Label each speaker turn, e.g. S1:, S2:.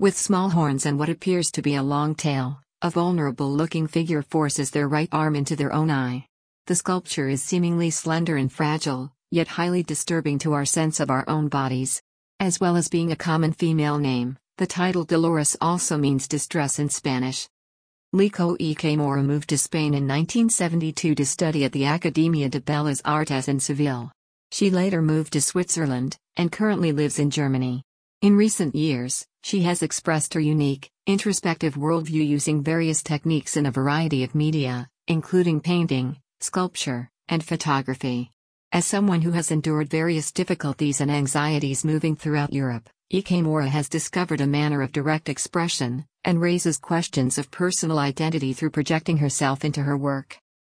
S1: With small horns and what appears to be a long tail, a vulnerable-looking figure forces their right arm into their own eye. The sculpture is seemingly slender and fragile, yet highly disturbing to our sense of our own bodies. As well as being a common female name, the title Dolores also means distress in Spanish. Liko Ike Mora moved to Spain in 1972 to study at the Academia de Bellas Artes in Seville. She later moved to Switzerland, and currently lives in Germany. In recent years, she has expressed her unique, introspective worldview using various techniques in a variety of media, including painting, sculpture, and photography. As someone who has endured various difficulties and anxieties moving throughout Europe, Ike Mora has discovered a manner of direct expression, and raises questions of personal identity through projecting herself into her work.